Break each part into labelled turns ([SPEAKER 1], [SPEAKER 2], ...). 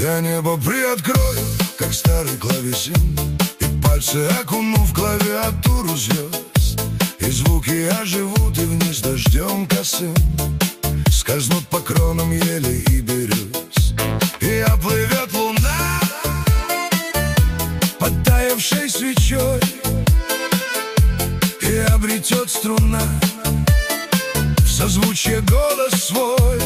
[SPEAKER 1] Я небо приоткрою, как старый клавесин, и пальцы окуну в клавиатуру звезд, и звуки оживут, и вниз дождем косым скользнут по кронам ели и берез. И оплывет луна подтаявшей свечой, и обретет струна в созвучье голос свой.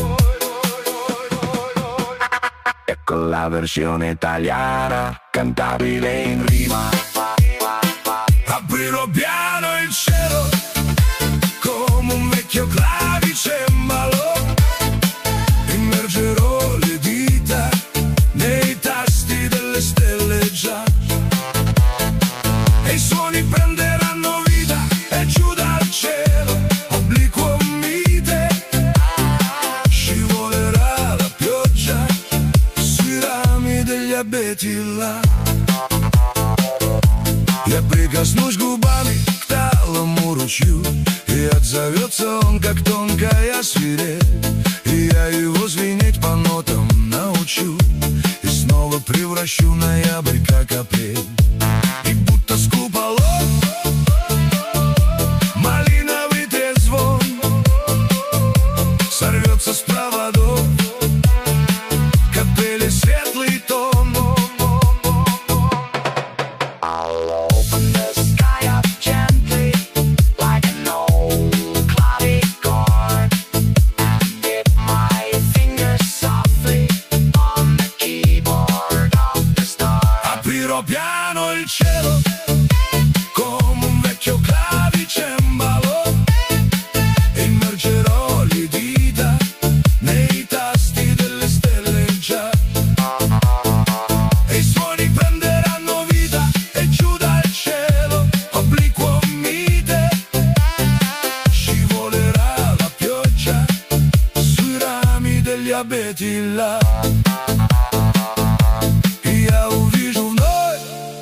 [SPEAKER 2] Ecco la versione italiana, cantabile in rima.
[SPEAKER 1] Aprirò piano il cielo come un vecchio clavicembalo, immergerò le dita nei tasti delle stelle già, e i suoni prenderanno vita e giù dal cielo obliquo mite scivolerà la pioggia sui rami degli abeti là. Я прикоснусь губами к талому ручью, и отзовется он, как тонкая свирель, и я его звенеть по нотам научу, и снова превращу ноябрь, как апрель. И будто с куполов малиновый трезвон сорвется с проводов капели светлый тон. Aprirò piano il cielo come un vecchio clavicembalo, e immergerò le dita nei tasti delle stelle già, e i suoni prenderanno vita e giù dal cielo obliquo mite scivolerà la pioggia sui rami degli abeti là. Я увижу вновь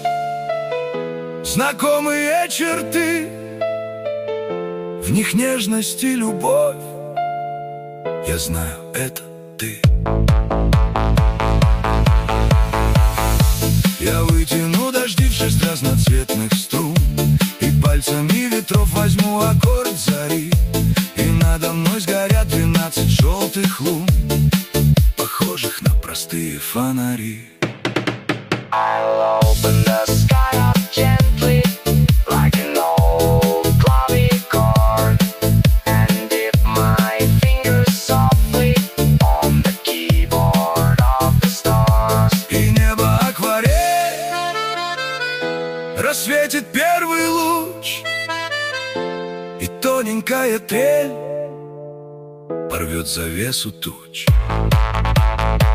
[SPEAKER 1] знакомые черты, в них нежность и любовь. Я знаю, это ты. Я вытяну дожди в 6 разноцветных струн, и пальцами ветров возьму аккорд зари, и надо мной сгорят 12 желтых лун, похожих на простые фонари.
[SPEAKER 2] I'll open the sky up gently, like an old clavichord, and dip my fingers softly on the keyboard of the stars.
[SPEAKER 1] И небо акварель, рассветит первый луч, и тоненькая трель порвет завесу туч.